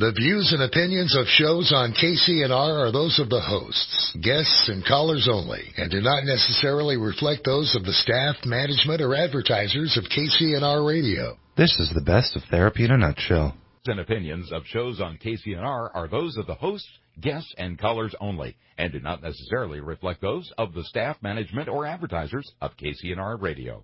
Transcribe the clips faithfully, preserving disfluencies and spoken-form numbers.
The views and opinions of shows on K C N R are those of the hosts, guests, and callers only, and do not necessarily reflect those of the staff, management, or advertisers of K C N R Radio. This is the best of therapy in a nutshell. And opinions of shows on K C N R are those of the hosts, guests, and callers only, and do not necessarily reflect those of the staff, management, or advertisers of K C N R Radio.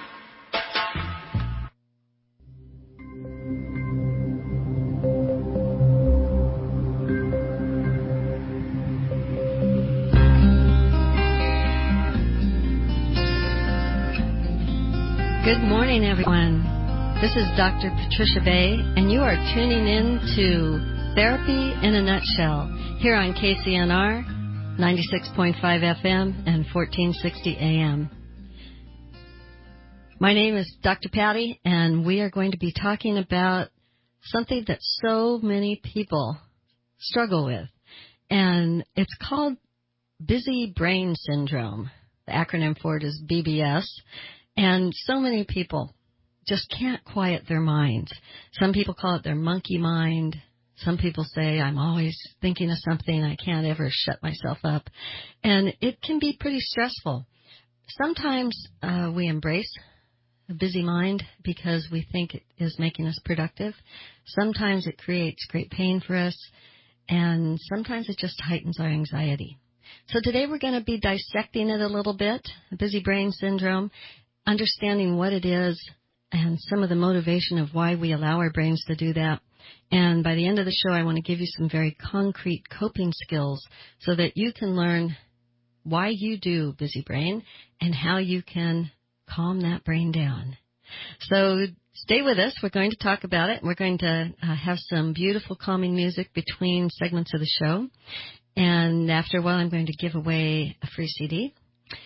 Good morning, everyone. This is Doctor Patricia Bay, and you are tuning in to Therapy in a Nutshell here on K C N R, ninety-six point five F M and fourteen sixty A M. My name is Doctor Patty, and we are going to be talking about something that so many people struggle with, and it's called busy brain syndrome. The acronym for it is B B S. And so many people just can't quiet their minds. Some people call it their monkey mind. Some people say, I'm always thinking of something. I can't ever shut myself up. And it can be pretty stressful. Sometimes uh, we embrace a busy mind because we think it is making us productive. Sometimes it creates great pain for us. And sometimes it just heightens our anxiety. So today we're going to be dissecting it a little bit, busy brain syndrome, understanding what it is and some of the motivation of why we allow our brains to do that. And by the end of the show, I want to give you some very concrete coping skills so that you can learn why you do busy brain and how you can calm that brain down. So stay with us. We're going to talk about it. We're going to uh, have some beautiful calming music between segments of the show. And after a while, I'm going to give away a free C D.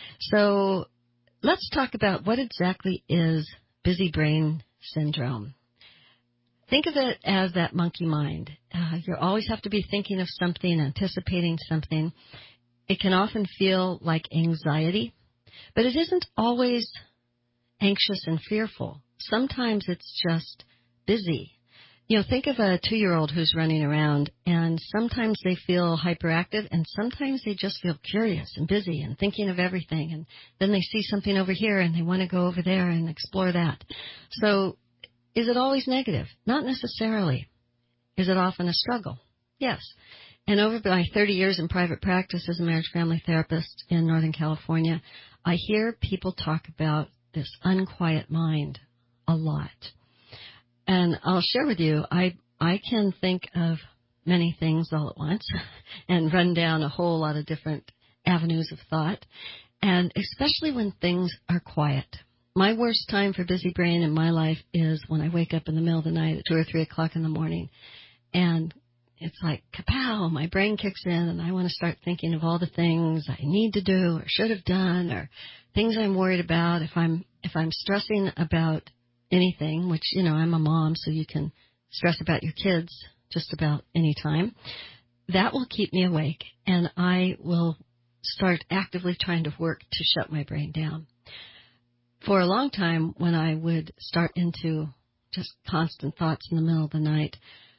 So let's talk about what exactly is busy brain syndrome. Think of it as that monkey mind. Uh, you always have to be thinking of something, anticipating something. It can often feel like anxiety, but it isn't always anxious and fearful. Sometimes it's just busy. You know, think of a two-year-old who's running around, and sometimes they feel hyperactive, and sometimes they just feel curious and busy and thinking of everything, and then they see something over here, and they want to go over there and explore that. So is it always negative? Not necessarily. Is it often a struggle? Yes. And over my thirty years in private practice as a marriage family therapist in Northern California, I hear people talk about this unquiet mind a lot. And I'll share with you, I I can think of many things all at once and run down a whole lot of different avenues of thought, and especially when things are quiet. My worst time for busy brain in my life is when I wake up in the middle of the night at two or three o'clock in the morning, and it's like, kapow, my brain kicks in, and I want to start thinking of all the things I need to do or should have done or things I'm worried about. If I'm if I'm stressing about anything, which, you know, I'm a mom, so you can stress about your kids just about any time, that will keep me awake, and I will start actively trying to work to shut my brain down. For a long time, when I would start into just constant thoughts in the middle of the night,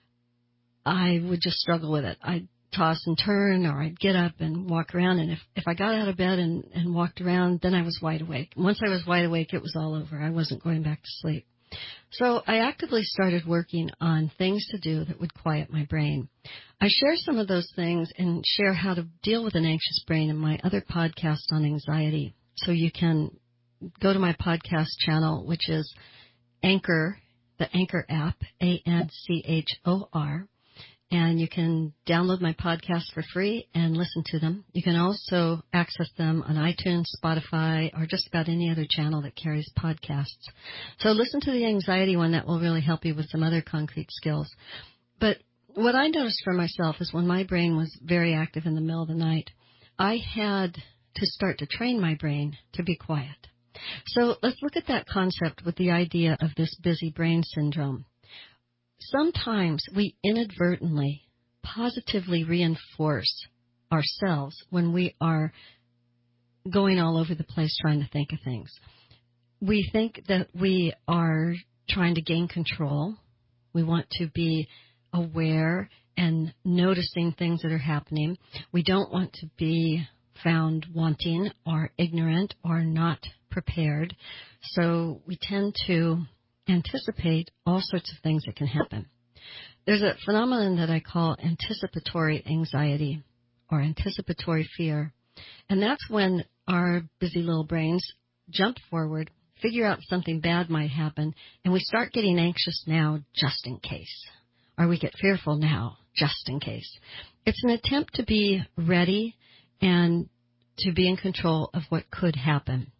I would just struggle with it. I'd toss and turn, or I'd get up and walk around, and if, if I got out of bed and, and walked around, then I was wide awake. And once I was wide awake, it was all over. I wasn't going back to sleep. So I actively started working on things to do that would quiet my brain. I share some of those things and share how to deal with an anxious brain in my other podcast on anxiety. So you can go to my podcast channel, which is Anchor, the Anchor app, A N C H O R. And you can download my podcast for free and listen to them. You can also access them on iTunes, Spotify, or just about any other channel that carries podcasts. So listen to the anxiety one. That will really help you with some other concrete skills. But what I noticed for myself is when my brain was very active in the middle of the night, I had to start to train my brain to be quiet. So let's look at that concept with the idea of this busy brain syndrome. Sometimes we inadvertently positively reinforce ourselves when we are going all over the place trying to think of things. We think that we are trying to gain control. We want to be aware and noticing things that are happening. We don't want to be found wanting or ignorant or not prepared. So we tend to anticipate all sorts of things that can happen. There's a phenomenon that I call anticipatory anxiety or anticipatory fear. And that's when our busy little brains jump forward, figure out something bad might happen, and we start getting anxious now just in case. Or we get fearful now just in case. It's an attempt to be ready and to be in control of what could happen.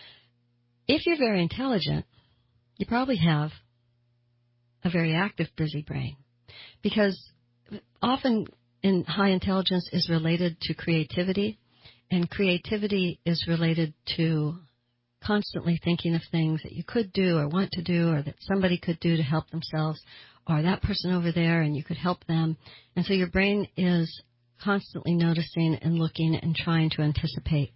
If you're very intelligent, you probably have a very active busy brain, because often in high intelligence is related to creativity, and creativity is related to constantly thinking of things that you could do or want to do or that somebody could do to help themselves, or that person over there and you could help them. And so your brain is constantly noticing and looking and trying to anticipate.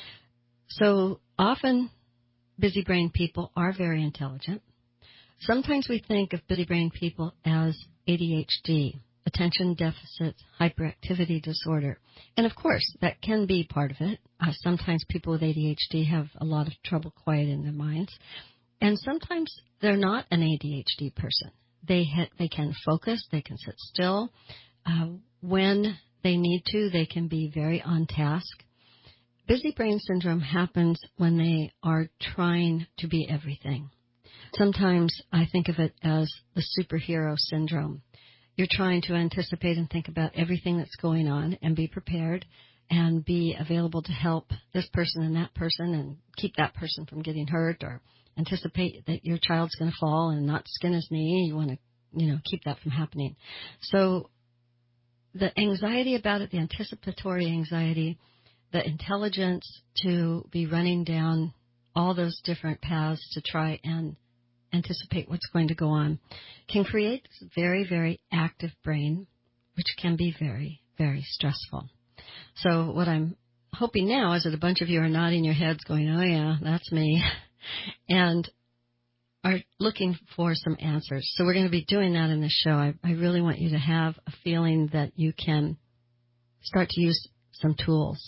So often busy brain people are very intelligent. Sometimes we think of busy brain people as A D H D, attention deficit hyperactivity disorder. And of course, that can be part of it. Uh, sometimes people with A D H D have a lot of trouble quieting their minds. And sometimes they're not an A D H D person. They ha- they can focus, they can sit still. Uh, when they need to, they can be very on task. Busy brain syndrome happens when they are trying to be everything. Sometimes I think of it as the superhero syndrome. You're trying to anticipate and think about everything that's going on and be prepared and be available to help this person and that person and keep that person from getting hurt, or anticipate that your child's going to fall and not skin his knee. You want to, you know, keep that from happening. So the anxiety about it, the anticipatory anxiety, the intelligence to be running down all those different paths to try and anticipate what's going to go on, can create this very, very active brain, which can be very, very stressful. So what I'm hoping now is that a bunch of you are nodding your heads going, oh yeah, that's me, and are looking for some answers. So we're going to be doing that in this show. I, I really want you to have a feeling that you can start to use some tools.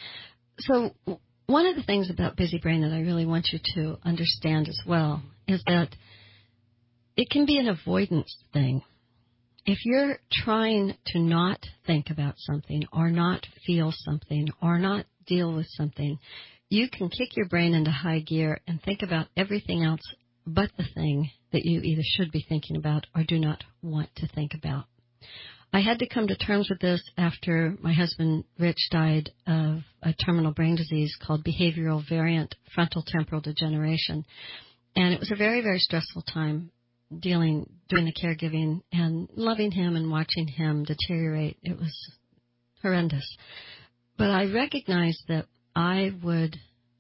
So one of the things about busy brain that I really want you to understand as well is that it can be an avoidance thing. If you're trying to not think about something or not feel something or not deal with something, you can kick your brain into high gear and think about everything else but the thing that you either should be thinking about or do not want to think about. I had to come to terms with this after my husband, Rich, died of a terminal brain disease called behavioral variant frontal temporal degeneration. And it was a very, very stressful time dealing, doing the caregiving and loving him and watching him deteriorate. It was horrendous. But I recognized that I would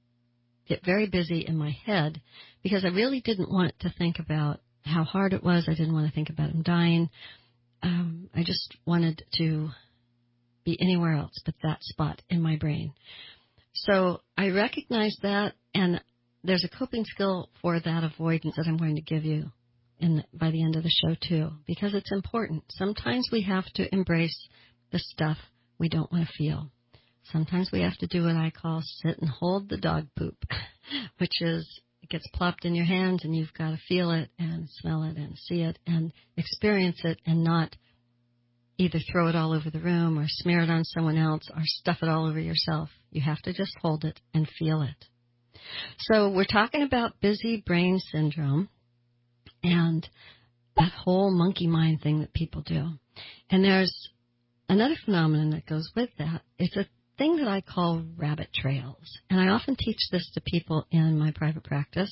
get very busy in my head because I really didn't want to think about how hard it was. I didn't want to think about him dying. Um, I just wanted to be anywhere else but that spot in my brain. So I recognized that, and there's a coping skill for that avoidance that I'm going to give you in the, by the end of the show too, because it's important. Sometimes we have to embrace the stuff we don't want to feel. Sometimes we have to do what I call sit and hold the dog poop, which is it gets plopped in your hands and you've got to feel it and smell it and see it and experience it and not either throw it all over the room or smear it on someone else or stuff it all over yourself. You have to just hold it and feel it. So we're talking about busy brain syndrome and that whole monkey mind thing that people do. And there's another phenomenon that goes with that. It's a thing that I call rabbit trails. And I often teach this to people in my private practice.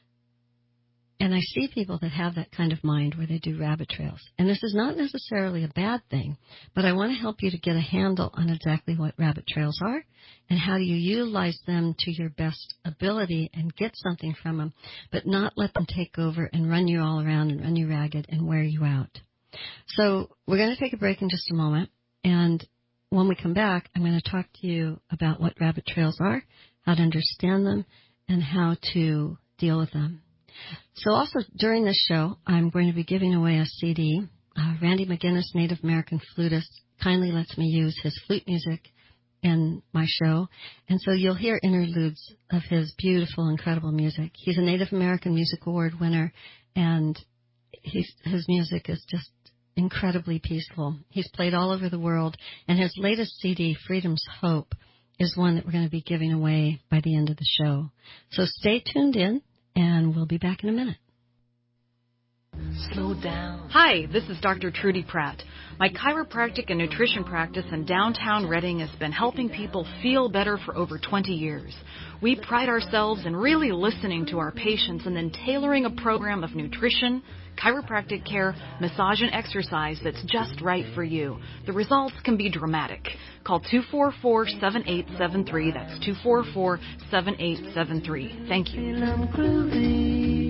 And I see people that have that kind of mind where they do rabbit trails. And this is not necessarily a bad thing, but I want to help you to get a handle on exactly what rabbit trails are and how you utilize them to your best ability and get something from them, but not let them take over and run you all around and run you ragged and wear you out. So we're going to take a break in just a moment. And when we come back, I'm going to talk to you about what rabbit trails are, how to understand them, and how to deal with them. So also during this show, I'm going to be giving away a C D, uh, Randy McGinnis, Native American flutist, kindly lets me use his flute music in my show. And so you'll hear interludes of his beautiful, incredible music. He's a Native American Music Award winner, and he's, his music is just incredibly peaceful. He's played all over the world, and his latest C D, Freedom's Hope, is one that we're going to be giving away by the end of the show. So stay tuned in, and we'll be back in a minute. Slow down. Hi, this is Doctor Trudy Pratt. My chiropractic and nutrition practice in downtown Reading has been helping people feel better for over twenty years. We pride ourselves in really listening to our patients and then tailoring a program of nutrition, chiropractic care, massage, and exercise that's just right for you. The results can be dramatic. Call two four four, seven eight seven three. That's two four four, seven eight seven three. Thank you.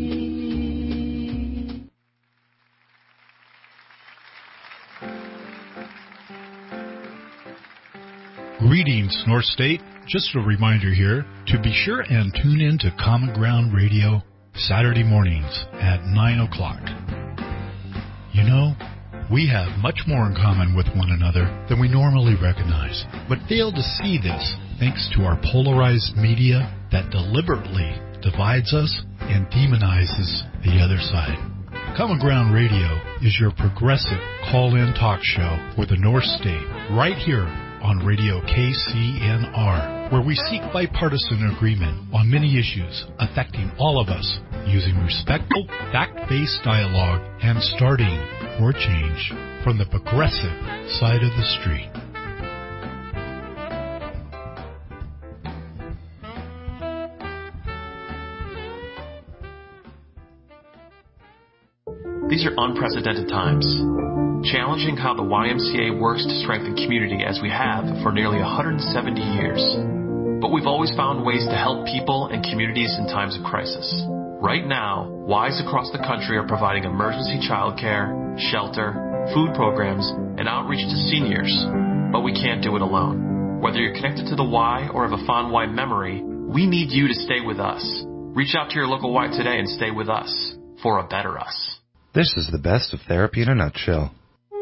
Greetings, North State. Just a reminder here to be sure and tune in to Common Ground Radio Saturday mornings at nine o'clock. You know, we have much more in common with one another than we normally recognize, but fail to see this thanks to our polarized media that deliberately divides us and demonizes the other side. Common Ground Radio is your progressive call-in talk show for the North State, right here on Radio K C N R, where we seek bipartisan agreement on many issues affecting all of us, using respectful, fact-based dialogue and starting for change from the progressive side of the street. These are unprecedented times, challenging how the Y M C A works to strengthen community as we have for nearly one hundred seventy years. But we've always found ways to help people and communities in times of crisis. Right now, Ys across the country are providing emergency childcare, shelter, food programs, and outreach to seniors. But we can't do it alone. Whether you're connected to the Y or have a fond Y memory, we need you to stay with us. Reach out to your local Y today and stay with us for a better us. This is the best of therapy in a nutshell.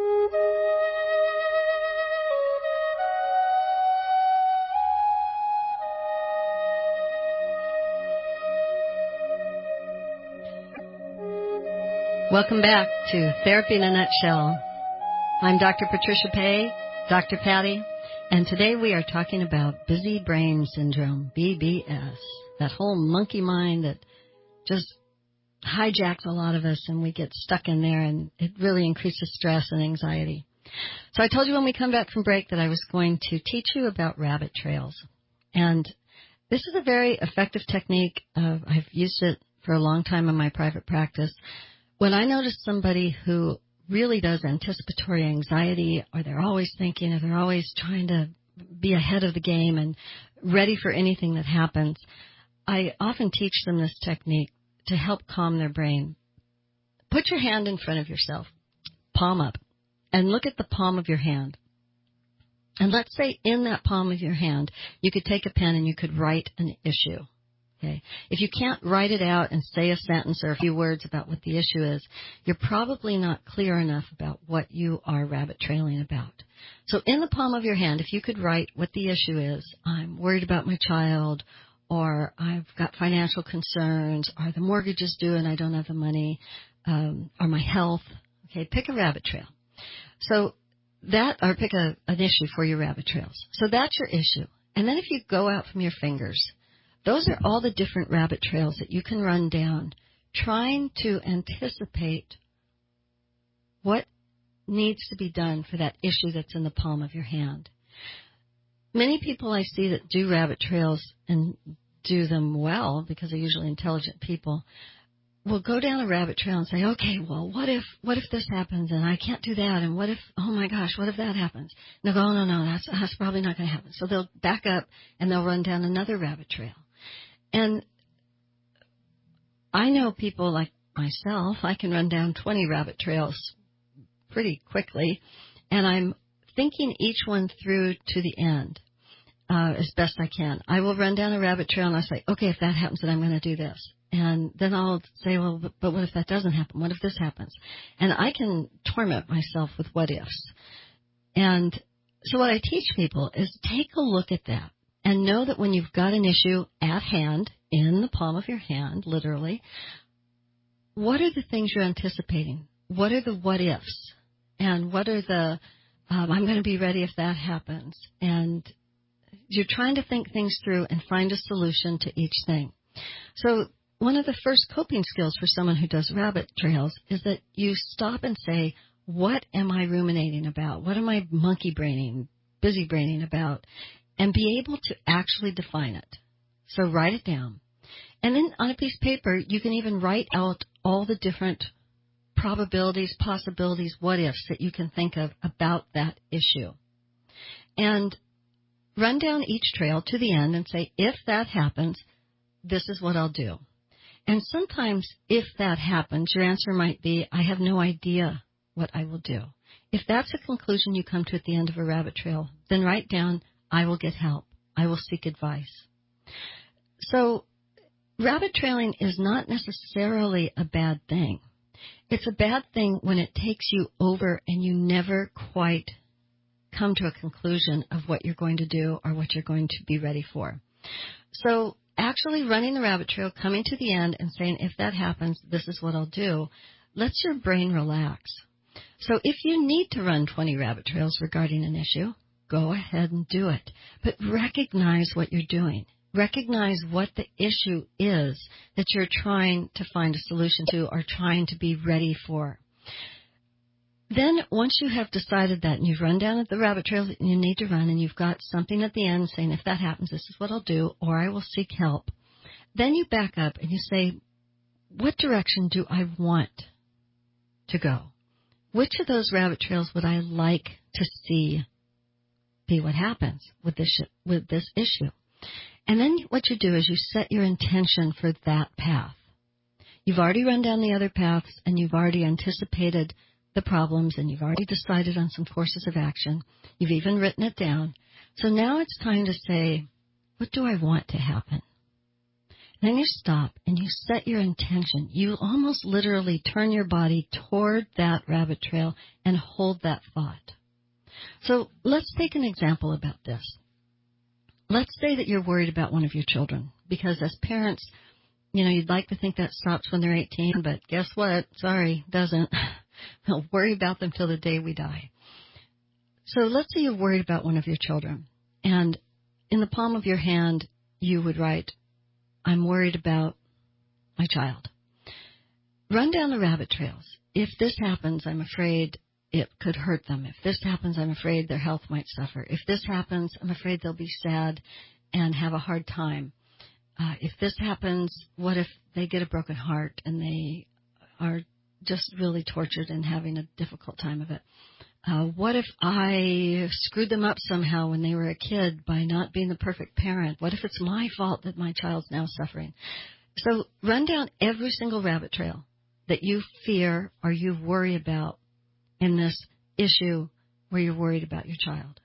Welcome back to Therapy in a Nutshell. I'm Doctor Patricia Pay, Doctor Patty, and today we are talking about busy brain syndrome, B B S, that whole monkey mind that just hijacks a lot of us and we get stuck in there, and it really increases stress and anxiety. So I told you when we come back from break that I was going to teach you about rabbit trails. And this is a very effective technique. Uh, I've used it for a long time in my private practice. When I notice somebody who really does anticipatory anxiety, or they're always thinking, or they're always trying to be ahead of the game and ready for anything that happens, I often teach them this technique to help calm their brain. Put your hand in front of yourself, palm up, and look at the palm of your hand. And let's say in that palm of your hand, you could take a pen and you could write an issue. Okay. If you can't write it out and say a sentence or a few words about what the issue is, you're probably not clear enough about what you are rabbit trailing about. So in the palm of your hand, if you could write what the issue is, I'm worried about my child, or I've got financial concerns, or the mortgage is due and I don't have the money, um, or my health. Okay, pick a rabbit trail. So that, or pick a, an issue for your rabbit trails. So that's your issue. And then if you go out from your fingers, those are all the different rabbit trails that you can run down, trying to anticipate what needs to be done for that issue that's in the palm of your hand. Many people I see that do rabbit trails and do them well, because they're usually intelligent people, will go down a rabbit trail and say, okay, well, what if what if this happens and I can't do that? And what if, oh my gosh, what if that happens? And they'll go, oh, no, no, that's, that's probably not going to happen. So they'll back up and they'll run down another rabbit trail. And I know people like myself, I can run down twenty rabbit trails pretty quickly, and I'm thinking each one through to the end uh, as best I can. I will run down a rabbit trail and I say, okay, if that happens, then I'm going to do this. And then I'll say, well, but, but what if that doesn't happen? What if this happens? And I can torment myself with what ifs. And so what I teach people is take a look at that and know that when you've got an issue at hand, in the palm of your hand, literally, what are the things you're anticipating? What are the what ifs? And what are the, um, I'm going to be ready if that happens? And you're trying to think things through and find a solution to each thing. So one of the first coping skills for someone who does rabbit trails is that you stop and say, what am I ruminating about? What am I monkey braining, busy braining about? And be able to actually define it. So write it down. And then on a piece of paper, you can even write out all the different probabilities, possibilities, what ifs that you can think of about that issue. And run down each trail to the end and say, if that happens, this is what I'll do. And sometimes if that happens, your answer might be, I have no idea what I will do. If that's a conclusion you come to at the end of a rabbit trail, then write down, I will get help. I will seek advice. So rabbit trailing is not necessarily a bad thing. It's a bad thing when it takes you over and you never quite come to a conclusion of what you're going to do or what you're going to be ready for. So actually running the rabbit trail, coming to the end and saying, if that happens, this is what I'll do, lets your brain relax. So if you need to run twenty rabbit trails regarding an issue, go ahead and do it. But recognize what you're doing. Recognize what the issue is that you're trying to find a solution to or trying to be ready for. Then once you have decided that and you've run down at the rabbit trail that you need to run and you've got something at the end saying, if that happens, this is what I'll do, or I will seek help, then you back up and you say, what direction do I want to go? Which of those rabbit trails would I like to see be what happens with this with this issue? And then what you do is you set your intention for that path. You've already run down the other paths and you've already anticipated the problems and you've already decided on some courses of action. You've even written it down. So now it's time to say, what do I want to happen? Then you stop and you set your intention. You almost literally turn your body toward that rabbit trail and hold that thought. So let's take an example about this. Let's say that you're worried about one of your children, because as parents, you know, you'd like to think that stops when they're eighteen, but guess what? Sorry, doesn't. We'll worry about them till the day we die. So let's say you're worried about one of your children, and in the palm of your hand, you would write, I'm worried about my child. Run down the rabbit trails. If this happens, I'm afraid it could hurt them. If this happens, I'm afraid their health might suffer. If this happens, I'm afraid they'll be sad and have a hard time. Uh, if this happens, what if they get a broken heart and they are just really tortured and having a difficult time of it? Uh, what if I screwed them up somehow when they were a kid by not being the perfect parent? What if it's my fault that my child's now suffering? So run down every single rabbit trail that you fear or you worry about in this issue where you're worried about your child.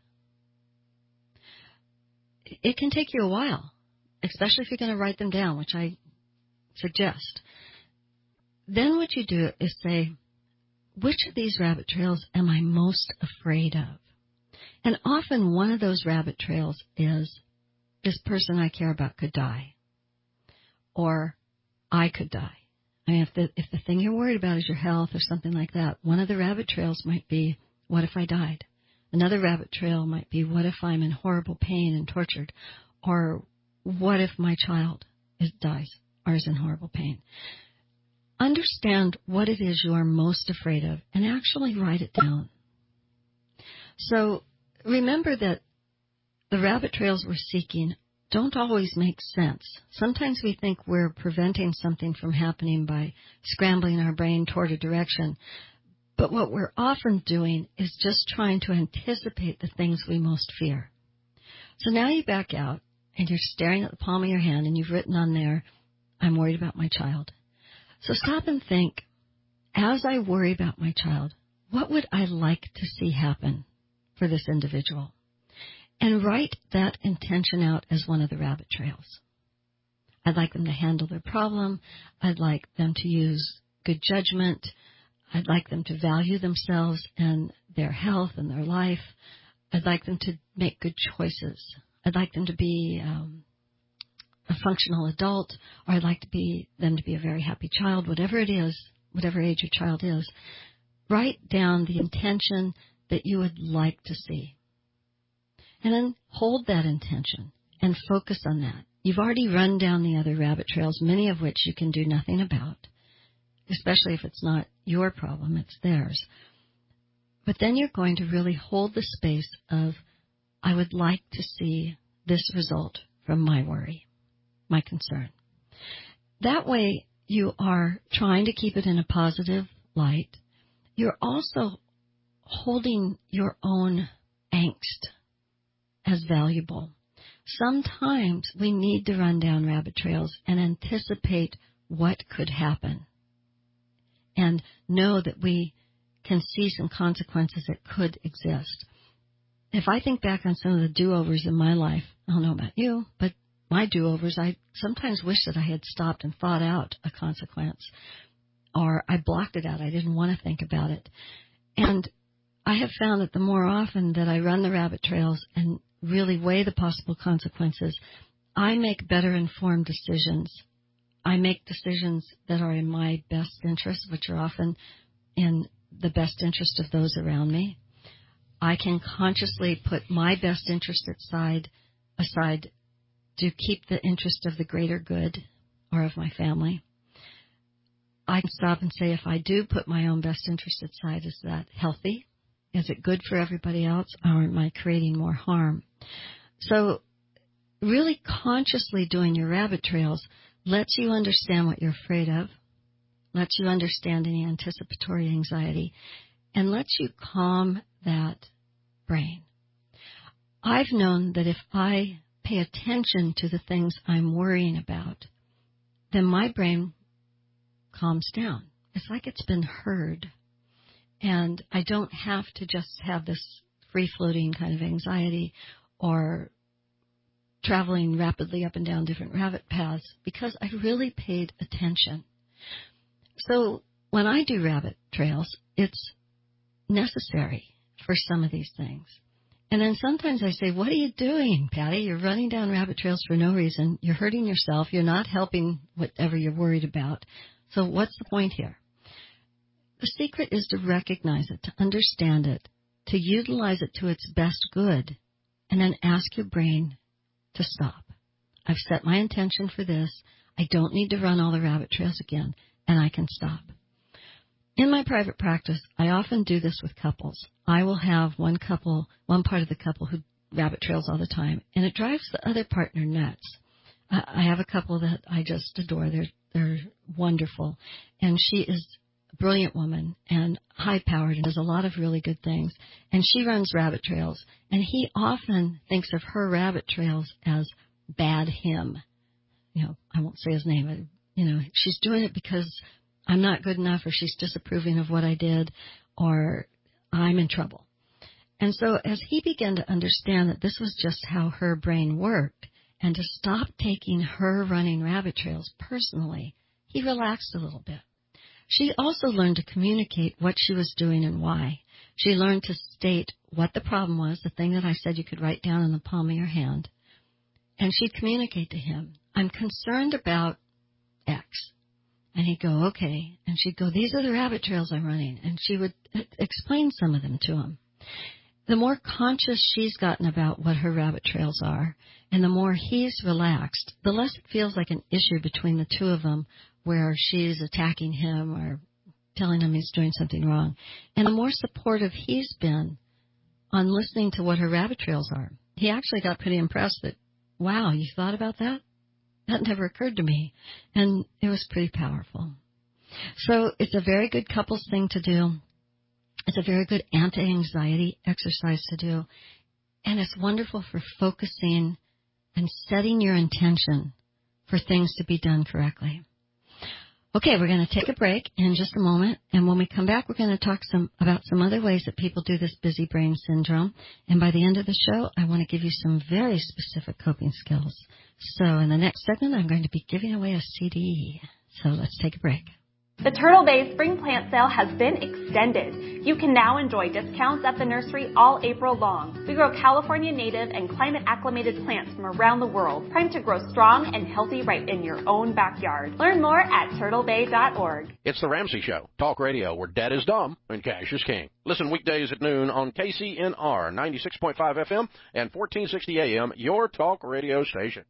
It can take you a while, especially if you're going to write them down, which I suggest. Then what you do is say, which of these rabbit trails am I most afraid of? And often one of those rabbit trails is, this person I care about could die. Or I could die. I mean, if the, if the thing you're worried about is your health or something like that, one of the rabbit trails might be, what if I died? Another rabbit trail might be, what if I'm in horrible pain and tortured? Or what if my child is, dies or is in horrible pain? Understand what it is you are most afraid of and actually write it down. So remember that the rabbit trails we're seeking don't always make sense. Sometimes we think we're preventing something from happening by scrambling our brain toward a direction. But what we're often doing is just trying to anticipate the things we most fear. So now you back out and you're staring at the palm of your hand and you've written on there, I'm worried about my child. So stop and think, as I worry about my child, what would I like to see happen for this individual? And write that intention out as one of the rabbit trails. I'd like them to handle their problem. I'd like them to use good judgment. I'd like them to value themselves and their health and their life. I'd like them to make good choices. I'd like them to be um, a functional adult, or I'd like to be them to be a very happy child, whatever it is, whatever age your child is. Write down the intention that you would like to see. And then hold that intention and focus on that. You've already run down the other rabbit trails, many of which you can do nothing about, especially if it's not your problem, it's theirs. But then you're going to really hold the space of, I would like to see this result from my worry, my concern. That way you are trying to keep it in a positive light. You're also holding your own angst as valuable. Sometimes we need to run down rabbit trails and anticipate what could happen and know that we can see some consequences that could exist. If I think back on some of the do-overs in my life, I don't know about you, but my do-overs, I sometimes wish that I had stopped and thought out a consequence, or I blocked it out. I didn't want to think about it. And I have found that the more often that I run the rabbit trails and really weigh the possible consequences, I make better informed decisions. I make decisions that are in my best interest, which are often in the best interest of those around me. I can consciously put my best interest aside, aside to keep the interest of the greater good or of my family. I can stop and say, if I do put my own best interest aside, is that healthy? Is it good for everybody else, or am I creating more harm? So really consciously doing your rabbit trails lets you understand what you're afraid of, lets you understand any anticipatory anxiety, and lets you calm that brain. I've known that if I pay attention to the things I'm worrying about, then my brain calms down. It's like it's been heard. And I don't have to just have this free-floating kind of anxiety or traveling rapidly up and down different rabbit paths because I really paid attention. So when I do rabbit trails, it's necessary for some of these things. And then sometimes I say, what are you doing, Patty? You're running down rabbit trails for no reason. You're hurting yourself. You're not helping whatever you're worried about. So what's the point here? The secret is to recognize it, to understand it, to utilize it to its best good, and then ask your brain to stop. I've set my intention for this. I don't need to run all the rabbit trails again, and I can stop. In my private practice, I often do this with couples. I will have one couple, one part of the couple who rabbit trails all the time, and it drives the other partner nuts. I have a couple that I just adore. They're, they're wonderful, and she is a brilliant woman and high-powered and does a lot of really good things, and she runs rabbit trails, and he often thinks of her rabbit trails as bad him. You know, I won't say his name, but, you know, she's doing it because I'm not good enough, or she's disapproving of what I did, or I'm in trouble. And so as he began to understand that this was just how her brain worked, and to stop taking her running rabbit trails personally, he relaxed a little bit. She also learned to communicate what she was doing and why. She learned to state what the problem was, the thing that I said you could write down in the palm of your hand, and she'd communicate to him, I'm concerned about X. And he'd go, okay. And she'd go, these are the rabbit trails I'm running. And she would explain some of them to him. The more conscious she's gotten about what her rabbit trails are, and the more he's relaxed, the less it feels like an issue between the two of them where she's attacking him or telling him he's doing something wrong. And the more supportive he's been on listening to what her rabbit trails are. He actually got pretty impressed that, wow, you thought about that? That never occurred to me. And it was pretty powerful. So it's a very good couples thing to do. It's a very good anti-anxiety exercise to do. And it's wonderful for focusing and setting your intention for things to be done correctly. Okay, we're going to take a break in just a moment, and when we come back, we're going to talk some about some other ways that people do this busy brain syndrome. And by the end of the show, I want to give you some very specific coping skills. So in the next segment, I'm going to be giving away a C D. So let's take a break. The Turtle Bay Spring Plant Sale has been extended. You can now enjoy discounts at the nursery all April long. We grow California native and climate-acclimated plants from around the world, primed to grow strong and healthy right in your own backyard. Learn more at turtle bay dot org. It's The Ramsey Show, talk radio where dad is dumb and cash is king. Listen weekdays at noon on K C N R ninety-six point five F M and fourteen sixty A M, your talk radio station.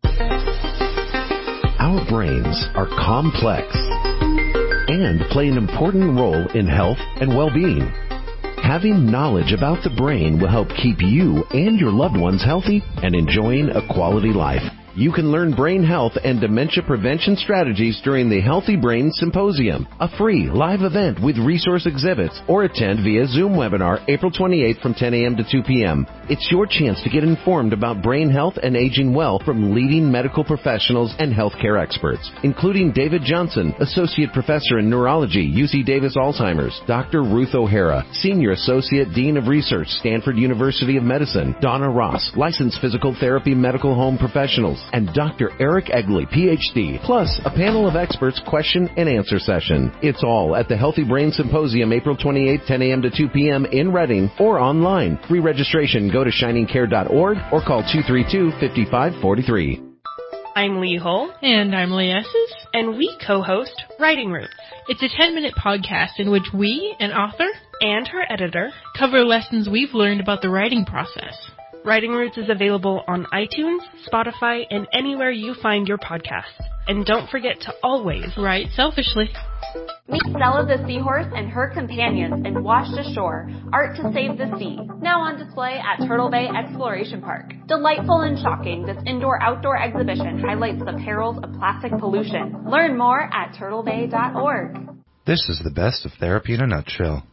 Our brains are complex and play an important role in health and well-being. Having knowledge about the brain will help keep you and your loved ones healthy and enjoying a quality life. You can learn brain health and dementia prevention strategies during the Healthy Brain Symposium, a free live event with resource exhibits, or attend via Zoom webinar April twenty-eighth from ten A M to two P M It's your chance to get informed about brain health and aging well from leading medical professionals and healthcare experts, including David Johnson, Associate Professor in Neurology, U C Davis Alzheimer's, Doctor Ruth O'Hara, Senior Associate Dean of Research, Stanford University of Medicine, Donna Ross, Licensed Physical Therapy Medical Home Professionals, and Doctor Eric Egley, P H D, plus a panel of experts question and answer session. It's all at the Healthy Brain Symposium, April twenty-eighth, ten A M to two P M in Reading, or online. Free registration. Go to shining care dot org or call two three two, five five four three. I'm Lee Hull. And I'm Lee Esses. And we co-host Writing Roots. It's a ten-minute podcast in which we, an author, and her editor, cover lessons we've learned about the writing process. Writing Roots is available on iTunes, Spotify, and anywhere you find your podcasts. And don't forget to always write selfishly. Meet Stella the Seahorse and her companions in Washed Ashore, Art to Save the Sea, now on display at Turtle Bay Exploration Park. Delightful and shocking, this indoor-outdoor exhibition highlights the perils of plastic pollution. Learn more at turtle bay dot org. This is the best of therapy in a nutshell.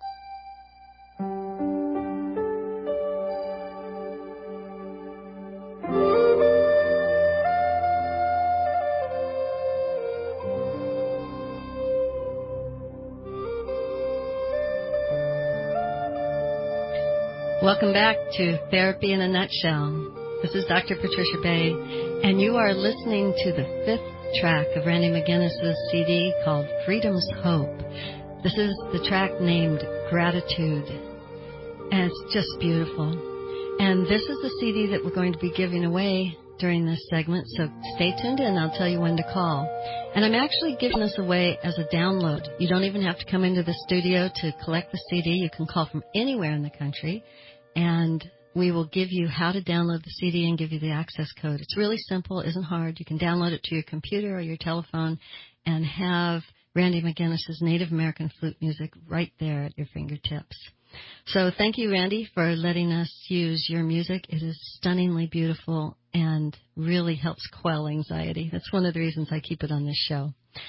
Welcome back to Therapy in a Nutshell. This is Doctor Patricia Bay, and you are listening to the fifth track of Randy McGinnis's C D called Freedom's Hope. This is the track named Gratitude, and it's just beautiful. And this is the C D that we're going to be giving away during this segment, so stay tuned in. I'll tell you when to call. And I'm actually giving this away as a download. You don't even have to come into the studio to collect the C D. You can call from anywhere in the country, and we will give you how to download the C D and give you the access code. It's really simple. It isn't hard. You can download it to your computer or your telephone and have Randy McGinnis's Native American flute music right there at your fingertips. So thank you, Randy, for letting us use your music. It is stunningly beautiful and really helps quell anxiety. That's one of the reasons I keep it on this show.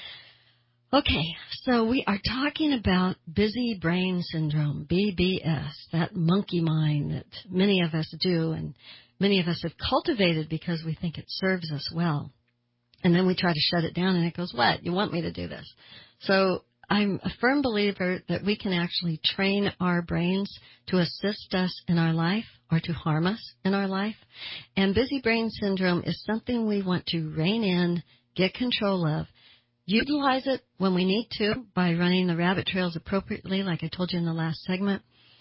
Okay, so we are talking about busy brain syndrome, B B S, that monkey mind that many of us do and many of us have cultivated because we think it serves us well. And then we try to shut it down and it goes, what? You want me to do this? So I'm a firm believer that we can actually train our brains to assist us in our life or to harm us in our life. And busy brain syndrome is something we want to rein in, get control of, utilize it when we need to by running the rabbit trails appropriately, like I told you in the last segment,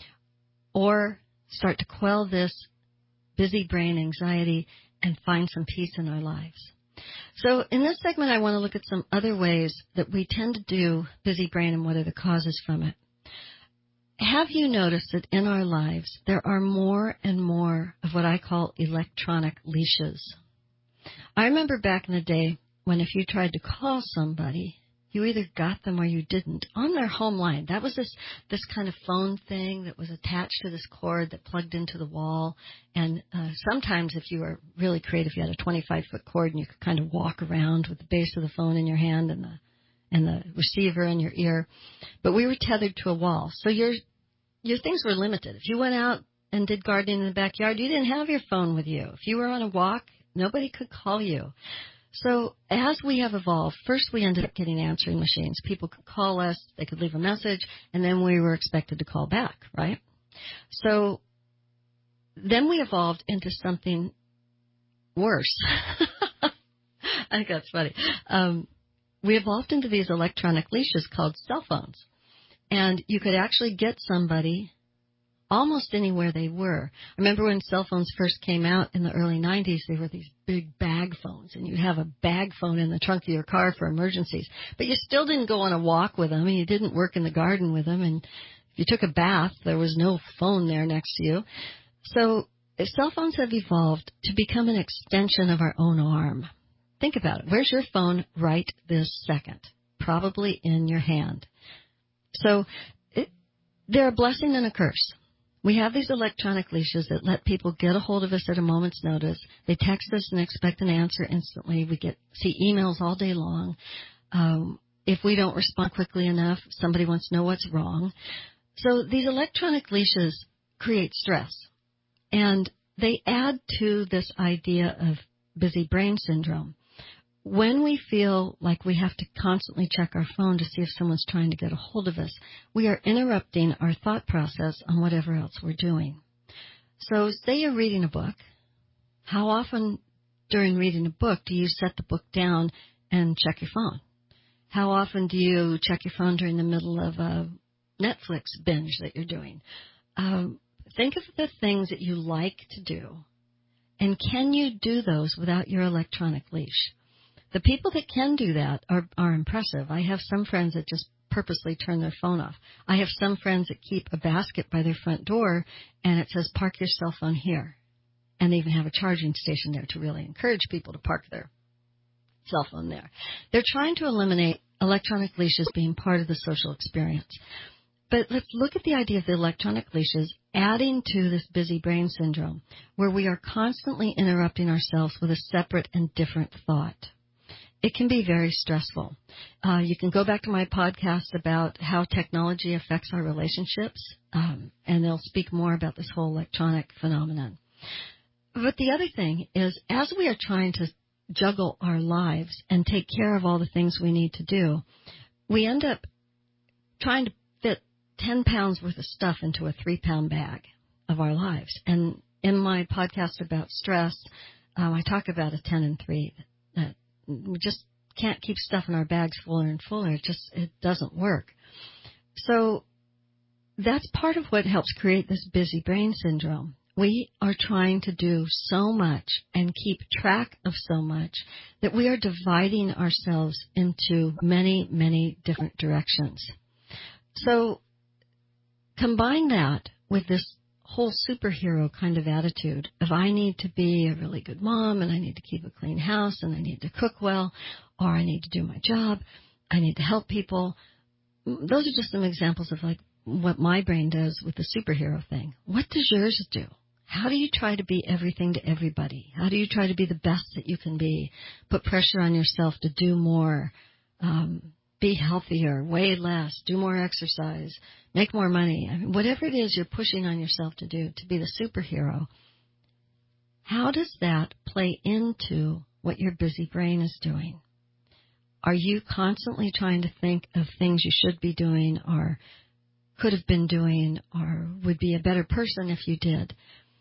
or start to quell this busy brain anxiety and find some peace in our lives. So in this segment, I want to look at some other ways that we tend to do busy brain and what are the causes from it. Have you noticed that in our lives, there are more and more of what I call electronic leashes? I remember back in the day when if you tried to call somebody, you either got them or you didn't on their home line. That was this this kind of phone thing that was attached to this cord that plugged into the wall. And uh, sometimes if you were really creative, you had a twenty-five foot cord and you could kind of walk around with the base of the phone in your hand and the and the receiver in your ear. But we were tethered to a wall. So your your things were limited. If you went out and did gardening in the backyard, you didn't have your phone with you. If you were on a walk, nobody could call you. So as we have evolved, first we ended up getting answering machines. People could call us, they could leave a message, and then we were expected to call back, right? So then we evolved into something worse. I think that's funny. Um, we evolved into these electronic leashes called cell phones. And you could actually get somebody almost anywhere they were. I remember when cell phones first came out in the early nineties, they were these big bag phones, and you'd have a bag phone in the trunk of your car for emergencies. But you still didn't go on a walk with them, and you didn't work in the garden with them, and if you took a bath, there was no phone there next to you. So cell phones have evolved to become an extension of our own arm. Think about it. Where's your phone right this second? Probably in your hand. So it, they're a blessing and a curse. We have these electronic leashes that let people get a hold of us at a moment's notice. They text us and expect an answer instantly. We get see emails all day long. Um, if we don't respond quickly enough, somebody wants to know what's wrong. So these electronic leashes create stress, and they add to this idea of busy brain syndrome. When we feel like we have to constantly check our phone to see if someone's trying to get a hold of us, we are interrupting our thought process on whatever else we're doing. So say you're reading a book. How often during reading a book do you set the book down and check your phone? How often do you check your phone during the middle of a Netflix binge that you're doing? Um, think of the things that you like to do, and can you do those without your electronic leash? The people that can do that are, are impressive. I have some friends that just purposely turn their phone off. I have some friends that keep a basket by their front door, and it says, park your cell phone here. And they even have a charging station there to really encourage people to park their cell phone there. They're trying to eliminate electronic leashes being part of the social experience. But let's look at the idea of the electronic leashes adding to this busy brain syndrome, where we are constantly interrupting ourselves with a separate and different thought. It can be very stressful. Uh, you can go back to my podcast about how technology affects our relationships, um, and they'll speak more about this whole electronic phenomenon. But the other thing is, as we are trying to juggle our lives and take care of all the things we need to do, we end up trying to fit ten pounds worth of stuff into a three-pound bag of our lives. And in my podcast about stress, um, I talk about a ten and three. That we just can't keep stuff in our bags fuller and fuller. It just it doesn't work. So that's part of what helps create this busy brain syndrome. We are trying to do so much and keep track of so much that we are dividing ourselves into many, many different directions. So combine that with this whole superhero kind of attitude of I need to be a really good mom, and I need to keep a clean house, and I need to cook well, or I need to do my job, I need to help people. Those are just some examples of like what my brain does with the superhero thing. What does yours do? How do you try to be everything to everybody? How do you try to be the best that you can be? Put pressure on yourself to do more, um, be healthier, weigh less, do more exercise, make more money. I mean, whatever it is you're pushing on yourself to do, to be the superhero, how does that play into what your busy brain is doing? Are you constantly trying to think of things you should be doing or could have been doing or would be a better person if you did?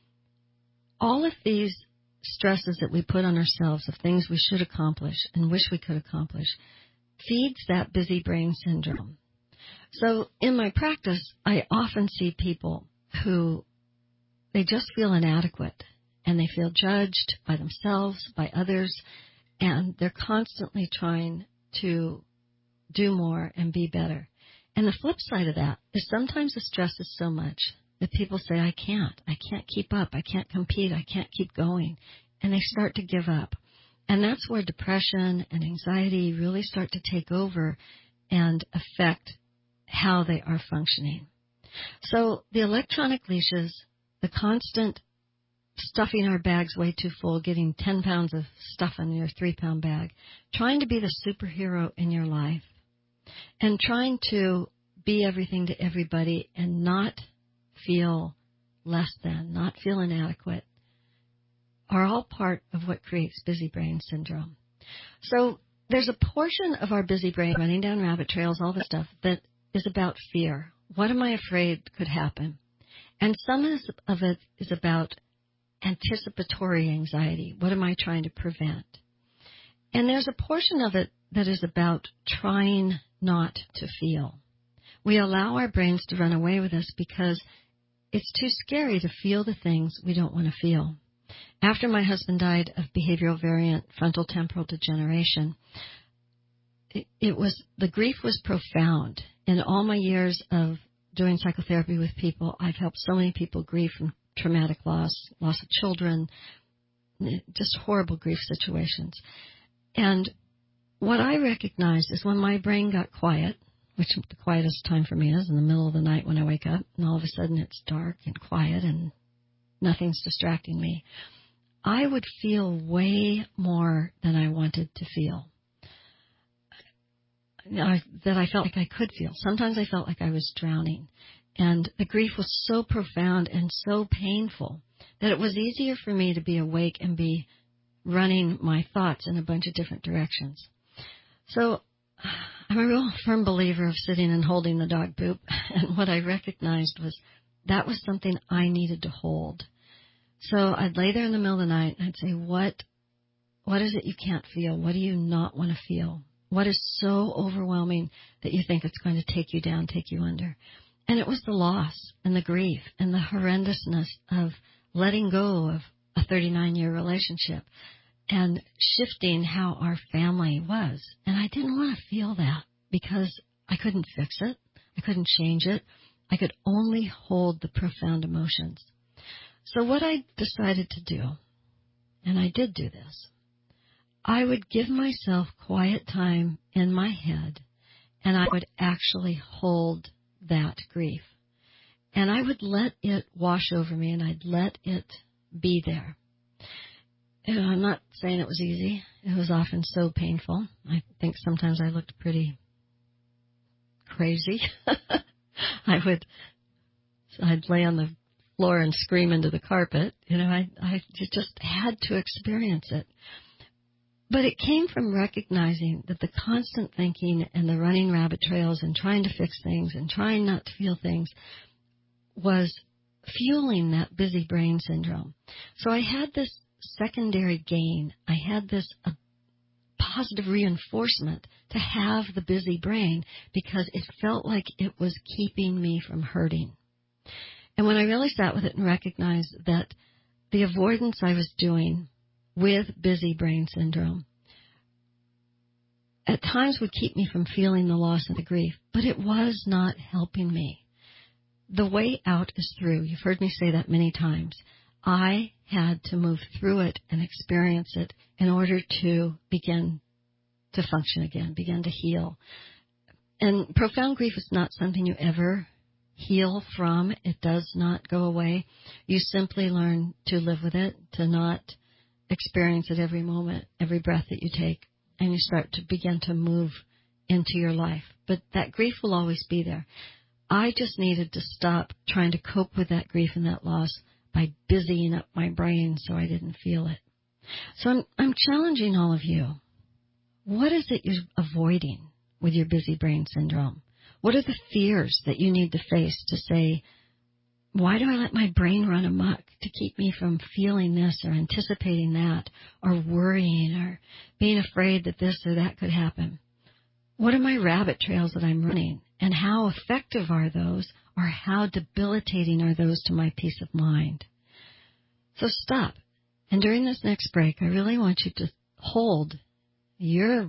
All of these stresses that we put on ourselves of things we should accomplish and wish we could accomplish feeds that busy brain syndrome. So in my practice, I often see people who, they just feel inadequate and they feel judged by themselves, by others, and they're constantly trying to do more and be better. And the flip side of that is sometimes the stress is so much that people say, I can't, I can't keep up, I can't compete, I can't keep going, and they start to give up. And that's where depression and anxiety really start to take over and affect how they are functioning. So the electronic leashes, the constant stuffing our bags way too full, getting ten pounds of stuff in your three-pound bag, trying to be the superhero in your life, and trying to be everything to everybody and not feel less than, not feel inadequate, are all part of what creates busy brain syndrome. So there's a portion of our busy brain, running down rabbit trails, all this stuff, that is about fear. What am I afraid could happen? And some of it is about anticipatory anxiety. What am I trying to prevent? And there's a portion of it that is about trying not to feel. We allow our brains to run away with us because it's too scary to feel the things we don't want to feel. After my husband died of behavioral variant frontal temporal degeneration, it, it was the grief was profound. In all my years of doing psychotherapy with people, I've helped so many people grieve from traumatic loss, loss of children, just horrible grief situations. And what I recognized is when my brain got quiet, which the quietest time for me is in the middle of the night when I wake up, and all of a sudden it's dark and quiet and nothing's distracting me, I would feel way more than I wanted to feel, I, that I felt like I could feel. Sometimes I felt like I was drowning. And the grief was so profound and so painful that it was easier for me to be awake and be running my thoughts in a bunch of different directions. So I'm a real firm believer of sitting and holding the dog poop. And what I recognized was that was something I needed to hold. So I'd lay there in the middle of the night and I'd say, what, what is it you can't feel? What do you not want to feel? What is so overwhelming that you think it's going to take you down, take you under? And it was the loss and the grief and the horrendousness of letting go of a thirty-nine-year relationship and shifting how our family was. And I didn't want to feel that because I couldn't fix it. I couldn't change it. I could only hold the profound emotions. So what I decided to do, and I did do this, I would give myself quiet time in my head, and I would actually hold that grief. And I would let it wash over me, and I'd let it be there. And I'm not saying it was easy. It was often so painful. I think sometimes I looked pretty crazy. I would, I'd lay on the floor and scream into the carpet. You know, I, I just had to experience it. But it came from recognizing that the constant thinking and the running rabbit trails and trying to fix things and trying not to feel things was fueling that busy brain syndrome. So I had this secondary gain. I had this uh, positive reinforcement to have the busy brain because it felt like it was keeping me from hurting. And when I really sat with it and recognized that the avoidance I was doing with busy brain syndrome at times would keep me from feeling the loss and the grief, but it was not helping me. The way out is through. You've heard me say that many times. I had to move through it and experience it in order to begin to function again, begin to heal. And profound grief is not something you ever heal from. It does not go away. You simply learn to live with it, to not experience it every moment, every breath that you take, and you start to begin to move into your life. But that grief will always be there. I just needed to stop trying to cope with that grief and that loss by busying up my brain so I didn't feel it. So I'm, I'm challenging all of you. What is it you're avoiding with your busy brain syndrome? What are the fears that you need to face to say, why do I let my brain run amok to keep me from feeling this or anticipating that or worrying or being afraid that this or that could happen? What are my rabbit trails that I'm running? And how effective are those, or how debilitating are those to my peace of mind? So stop. And during this next break, I really want you to hold your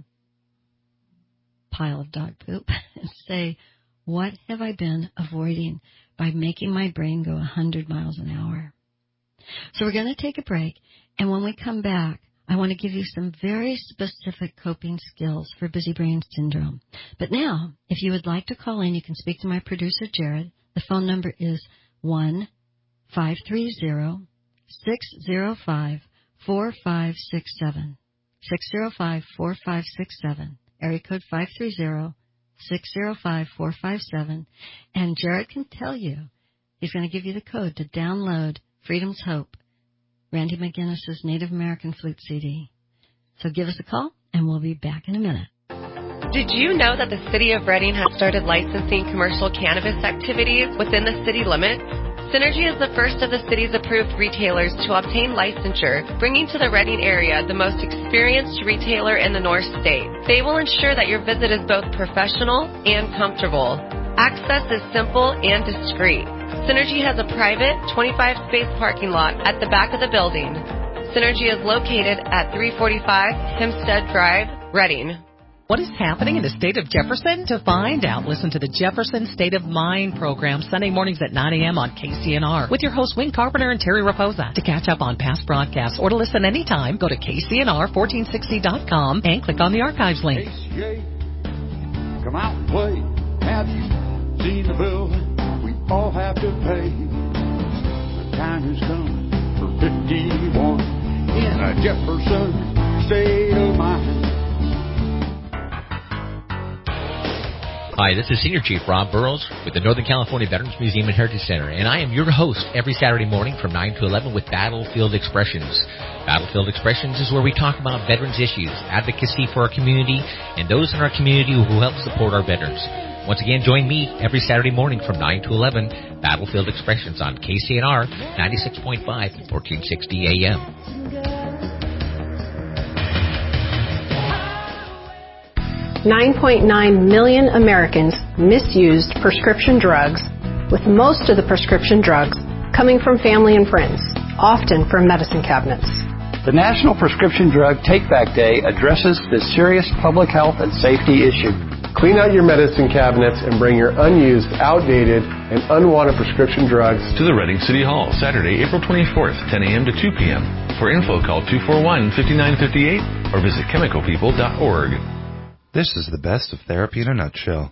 pile of dog poop and say, what have I been avoiding by making my brain go one hundred miles an hour? So we're going to take a break, and when we come back, I want to give you some very specific coping skills for busy brain syndrome. But now, if you would like to call in, you can speak to my producer, Jared. The phone number is one five three zero, six zero five, four five six seven. six zero five, four five six seven. Area code five three zero, six zero five, four five seven. And Jared can tell you, he's going to give you the code to download Freedom's Hope, Randy McGinnis's Native American Flute C D. So give us a call and we'll be back in a minute. Did you know that the City of Reading has started licensing commercial cannabis activities within the city limits? Synergy is the first of the city's approved retailers to obtain licensure, bringing to the Reading area the most experienced retailer in the North State. They will ensure that your visit is both professional and comfortable. Access is simple and discreet. Synergy has a private twenty-five space parking lot at the back of the building. Synergy is located at three forty-five Hempstead Drive, Reading. What is happening in the state of Jefferson? To find out, listen to the Jefferson State of Mind program Sunday mornings at nine a.m. on K C N R with your hosts Wayne Carpenter and Terry Raposa. To catch up on past broadcasts or to listen anytime, go to K C N R fourteen sixty dot com and click on the archives link. K C A, come out and play. Have you seen the bill we all have to pay? The time has come for fifty-one in a Jefferson State of Mind. Hi, this is Senior Chief Rob Burrows with the Northern California Veterans Museum and Heritage Center, and I am your host every Saturday morning from nine to eleven with Battlefield Expressions. Battlefield Expressions is where we talk about veterans issues, advocacy for our community, and those in our community who help support our veterans. Once again, join me every Saturday morning from nine to eleven, Battlefield Expressions on K C N R ninety-six point five and fourteen sixty A M. nine point nine million Americans misused prescription drugs, with most of the prescription drugs coming from family and friends, often from medicine cabinets. The National Prescription Drug Take-Back Day addresses this serious public health and safety issue. Clean out your medicine cabinets and bring your unused, outdated, and unwanted prescription drugs to the Reading City Hall, Saturday, April twenty-fourth, ten a.m. to two p.m. For info, call two four one, five nine five eight or visit chemical people dot org. This is the best of therapy in a nutshell.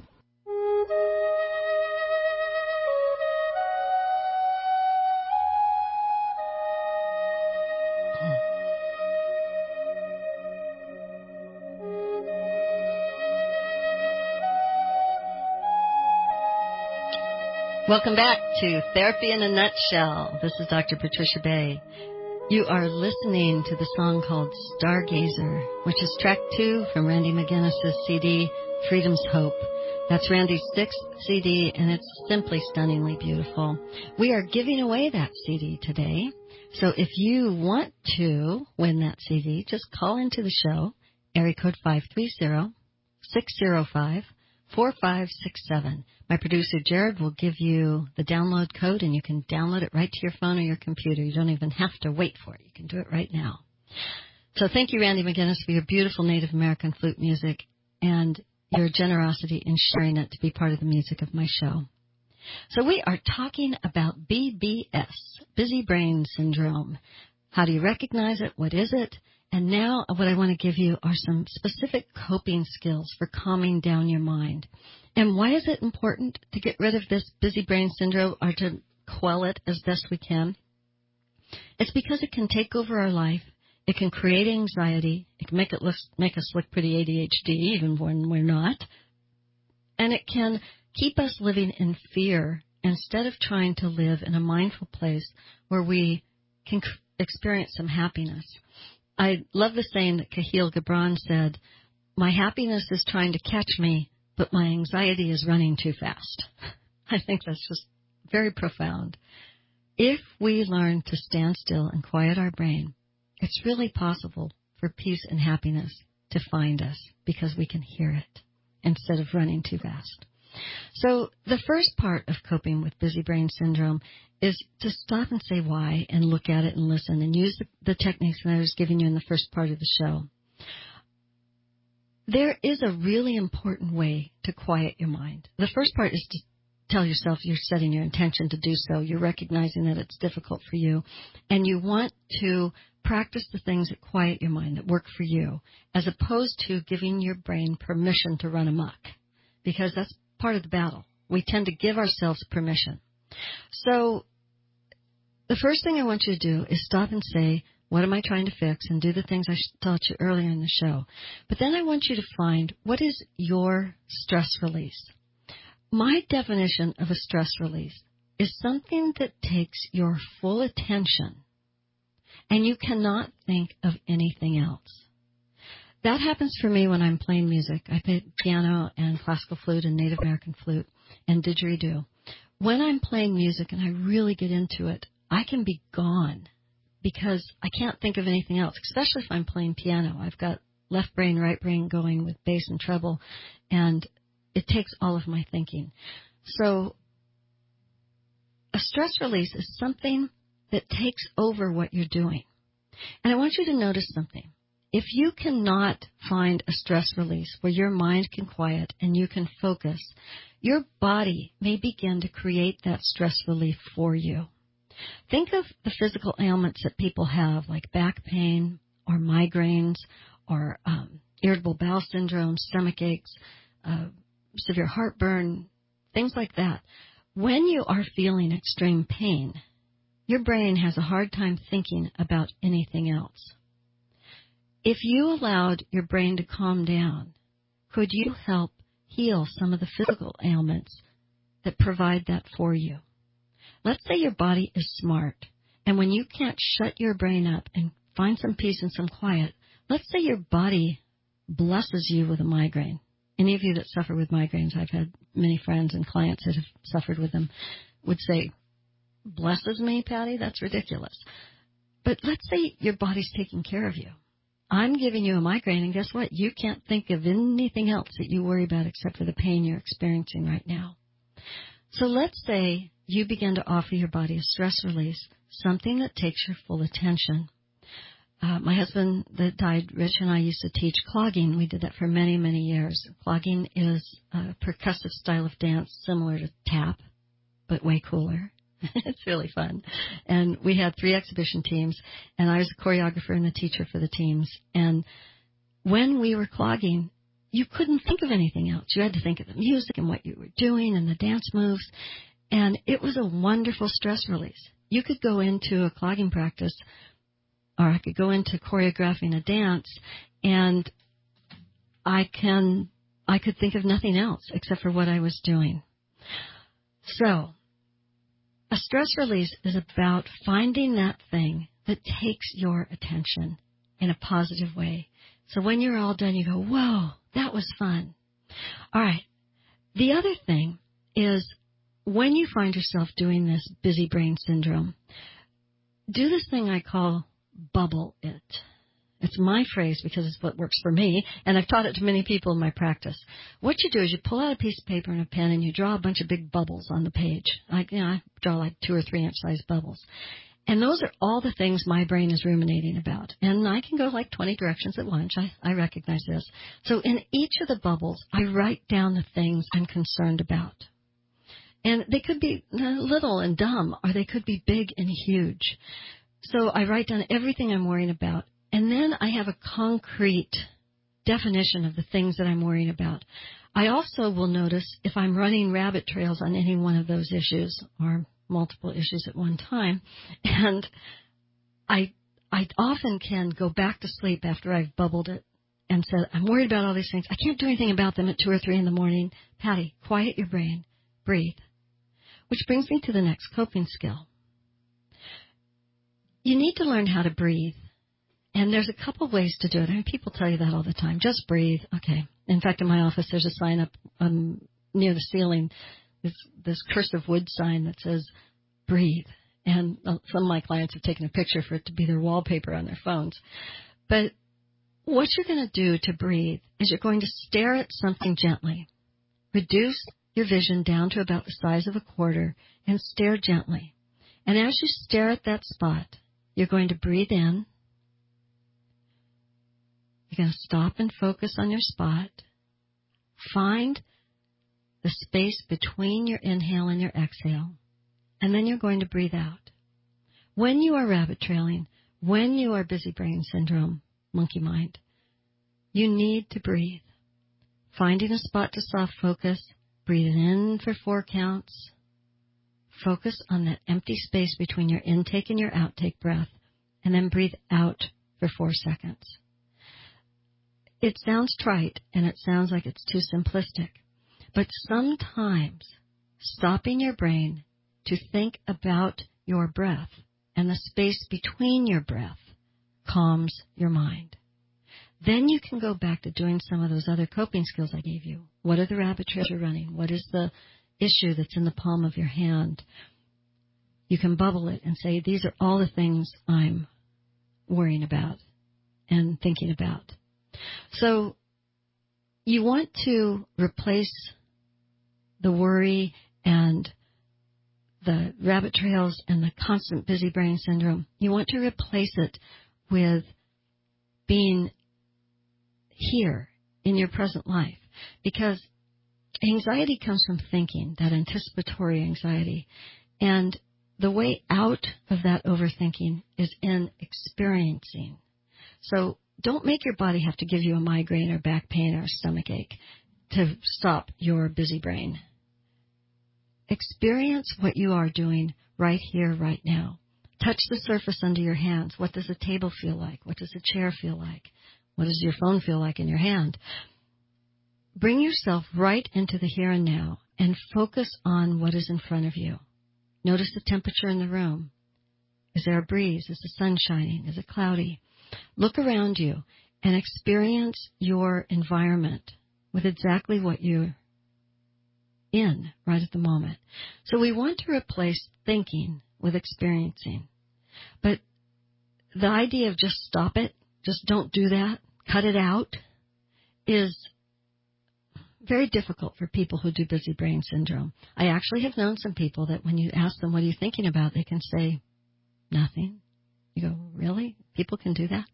Welcome back to Therapy in a Nutshell. This is Doctor Patricia Bay. You are listening to the song called Stargazer, which is track two from Randy McGinnis's C D, Freedom's Hope. That's Randy's sixth C D, and it's simply stunningly beautiful. We are giving away that C D today. So if you want to win that C D, just call into the show, area code five three zero, six zero five, four five six seven. My producer, Jared, will give you the download code, and you can download it right to your phone or your computer. You don't even have to wait for it. You can do it right now. So thank you, Randy McGinnis, for your beautiful Native American flute music and your generosity in sharing it to be part of the music of my show. So we are talking about B B S, Busy Brain Syndrome. How do you recognize it? What is it? And now what I want to give you are some specific coping skills for calming down your mind. And why is it important to get rid of this busy brain syndrome or to quell it as best we can? It's because it can take over our life. It can create anxiety. It can make it look, make us look pretty A D H D even when we're not. And it can keep us living in fear instead of trying to live in a mindful place where we can experience some happiness. I love the saying that Kahlil Gibran said, "My happiness is trying to catch me, but my anxiety is running too fast." I think that's just very profound. If we learn to stand still and quiet our brain, it's really possible for peace and happiness to find us because we can hear it instead of running too fast. So the first part of coping with busy brain syndrome is to stop and say why and look at it and listen and use the, the techniques that I was giving you in the first part of the show. There is a really important way to quiet your mind. The first part is to tell yourself you're setting your intention to do so. You're recognizing that it's difficult for you, and you want to practice the things that quiet your mind, that work for you, as opposed to giving your brain permission to run amok, because that's part of the battle. We tend to give ourselves permission. So the first thing I want you to do is stop and say, what am I trying to fix, and do the things I taught you earlier in the show. But then I want you to find, what is your stress release? My definition of a stress release is something that takes your full attention and you cannot think of anything else. that happens for me when I'm playing music. I play piano and classical flute and Native American flute and didgeridoo. When I'm playing music and I really get into it, I can be gone because I can't think of anything else, especially if I'm playing piano. I've got left brain, right brain going with bass and treble, and it takes all of my thinking. So a stress release is something that takes over what you're doing. And I want you to notice something. If you cannot find a stress release where your mind can quiet and you can focus, your body may begin to create that stress relief for you. Think of the physical ailments that people have, like back pain or migraines or um, irritable bowel syndrome, stomach aches, uh, severe heartburn, things like that. When you are feeling extreme pain, your brain has a hard time thinking about anything else. If you allowed your brain to calm down, could you help heal some of the physical ailments that provide that for you? Let's say your body is smart, and when you can't shut your brain up and find some peace and some quiet, let's say your body blesses you with a migraine. Any of you that suffer with migraines, I've had many friends and clients that have suffered with them, would say, blesses me, Patty? That's ridiculous. But let's say your body's taking care of you. I'm giving you a migraine, and guess what? You can't think of anything else that you worry about except for the pain you're experiencing right now. So let's say you begin to offer your body a stress release, something that takes your full attention. Uh, my husband that died, Rich, and I used to teach clogging. We did that for many, many years. Clogging is a percussive style of dance similar to tap, but way cooler. It's really fun. And we had three exhibition teams, and I was a choreographer and a teacher for the teams. And when we were clogging, you couldn't think of anything else. You had to think of the music and what you were doing and the dance moves. And it was a wonderful stress release. You could go into a clogging practice, or I could go into choreographing a dance, and I can I could think of nothing else except for what I was doing. So a stress release is about finding that thing that takes your attention in a positive way. So when you're all done, you go, whoa, that was fun. All right. The other thing is when you find yourself doing this busy brain syndrome, do this thing I call bubble it. It's my phrase because it's what works for me, and I've taught it to many people in my practice. What you do is you pull out a piece of paper and a pen, and you draw a bunch of big bubbles on the page. I, you know, I draw like two or three inch size bubbles. And those are all the things my brain is ruminating about. And I can go like twenty directions at once. I, I recognize this. So in each of the bubbles, I write down the things I'm concerned about. And they could be little and dumb, or they could be big and huge. So I write down everything I'm worrying about. And then I have a concrete definition of the things that I'm worrying about. I also will notice if I'm running rabbit trails on any one of those issues or multiple issues at one time. And I I often can go back to sleep after I've bubbled it and said, I'm worried about all these things. I can't do anything about them at two or three in the morning. Patty, quiet your brain. Breathe. Which brings me to the next coping skill. You need to learn how to breathe. And there's a couple ways to do it. I mean, people tell you that all the time. Just breathe. Okay. In fact, in my office, there's a sign up um, near the ceiling, this, this cursive wood sign that says, breathe. And uh, some of my clients have taken a picture for it to be their wallpaper on their phones. But what you're going to do to breathe is you're going to stare at something gently. Reduce your vision down to about the size of a quarter and stare gently. And as you stare at that spot, you're going to breathe in. You're going to stop and focus on your spot. Find the space between your inhale and your exhale. And then you're going to breathe out. When you are rabbit trailing, when you are busy brain syndrome, monkey mind, you need to breathe. Finding a spot to soft focus, breathe in for four counts. Focus on that empty space between your intake and your outtake breath, and then breathe out for four seconds. It sounds trite, and it sounds like it's too simplistic, but sometimes stopping your brain to think about your breath and the space between your breath calms your mind. then you can go back to doing some of those other coping skills I gave you. What are the rabbit trails you're running? What is the issue that's in the palm of your hand? You can bubble it and say, these are all the things I'm worrying about and thinking about. So you want to replace the worry and the rabbit trails and the constant busy brain syndrome. You want to replace it with being here in your present life, because anxiety comes from thinking, that anticipatory anxiety. And the way out of that overthinking is in experiencing. So don't make your body have to give you a migraine or back pain or a stomach ache to stop your busy brain. Experience what you are doing right here, right now. Touch the surface under your hands. What does a table feel like? What does a chair feel like? What does your phone feel like in your hand? Bring yourself right into the here and now and focus on what is in front of you. Notice the temperature in the room. Is there a breeze? Is the sun shining? Is it cloudy? Look around you and experience your environment with exactly what you're in right at the moment. So we want to replace thinking with experiencing. But the idea of just stop it, just don't do that, cut it out, is very difficult for people who do busy brain syndrome. I actually have known some people that when you ask them, what are you thinking about, they can say, nothing. You go, really? People can do that?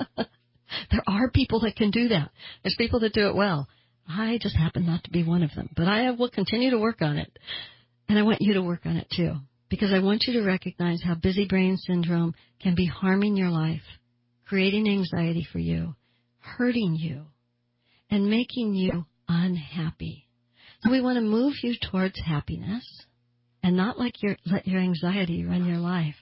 There are people that can do that. There's people that do it well. I just happen not to be one of them. But I will continue to work on it. And I want you to work on it too. Because I want you to recognize how busy brain syndrome can be harming your life, creating anxiety for you, hurting you, and making you unhappy. So we want to move you towards happiness and not like your, let your anxiety run your life.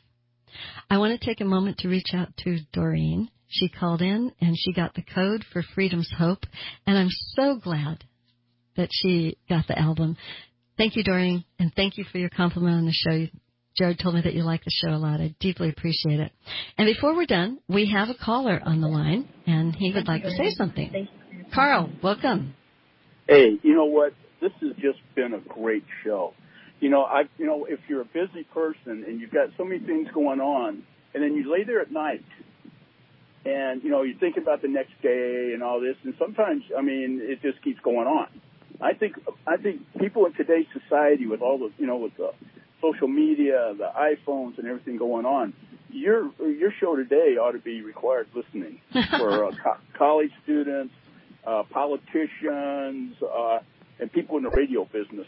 I want to take a moment to reach out to Doreen. She called in and she got the code for Freedom's Hope, and I'm so glad that she got the album. Thank you, Doreen, and thank you for your compliment on the show. Jared told me that you like the show a lot. I deeply appreciate it. And before we're done, we have a caller on the line, and he would like to say something. Carl, welcome. Hey, you know what? This has just been a great show. You know, I, you know, if you're a busy person and you've got so many things going on, and then you lay there at night, and you know you think about the next day and all this, and sometimes, I mean, it just keeps going on. I think, I think people in today's society, with all the, you know, with the social media, the iPhones, and everything going on, your your show today ought to be required listening for uh, co- college students, uh, politicians, uh, and people in the radio business.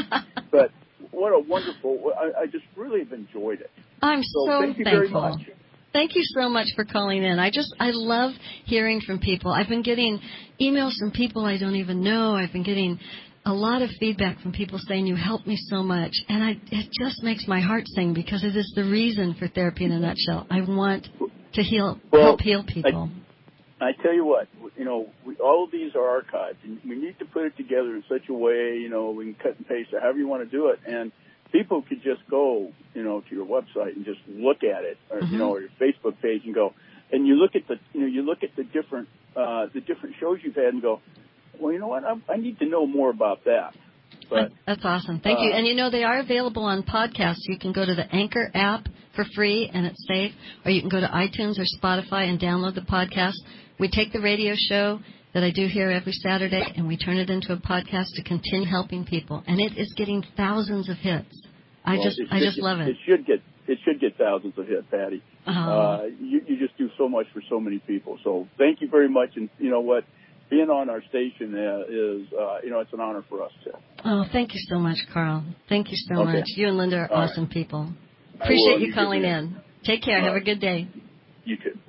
But what a wonderful! I, I just really have enjoyed it. I'm so, so thank you thankful. very much. Thank you so much for calling in. I just, I love hearing from people. I've been getting emails from people I don't even know. I've been getting a lot of feedback from people saying you helped me so much. And I, it just makes my heart sing, because it is the reason for Therapy in a Nutshell. I want to heal, well, help heal people. I, I tell you what, you know, we, all of these are archived, and we need to put it together in such a way, you know, we can cut and paste or however you want to do it. And people could just go, you know, to your website and just look at it, or mm-hmm. you know, or your Facebook page, and go, and you look at the, you know, you look at the different, uh, the different shows you've had, and go, well, you know what, I, I need to know more about that. But that's awesome. Thank uh, you. And you know, they are available on podcasts. You can go to the Anchor app for free, and it's safe, or you can go to iTunes or Spotify and download the podcast. We take the radio show that I do here every Saturday, and we turn it into a podcast to continue helping people, and it is getting thousands of hits. I well, just, I just get, love it. It should get, it should get thousands of hits, Patty. Oh. Uh, you, you just do so much for so many people. So thank you very much, and you know what, being on our station uh, is, uh, you know, it's an honor for us too. Oh, thank you so much, Carl. Thank you so okay. much. You and Linda are All awesome right. people. Appreciate you, you calling in. Take care. All Have right. a good day. You too.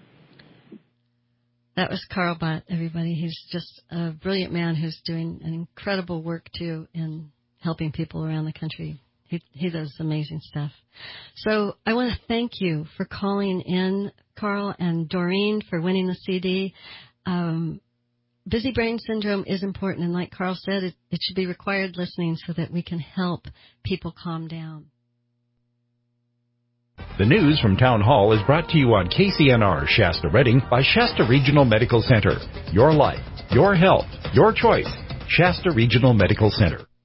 That was Carl Bott, everybody. He's just a brilliant man who's doing an incredible work, too, in helping people around the country. He, he does amazing stuff. So I want to thank you for calling in, Carl, and Doreen for winning the C D. Um, busy brain syndrome is important, and like Carl said, it, it should be required listening so that we can help people calm down. The news from Town Hall is brought to you on K C N R Shasta Redding by Shasta Regional Medical Center. Your life, your health, your choice. Shasta Regional Medical Center.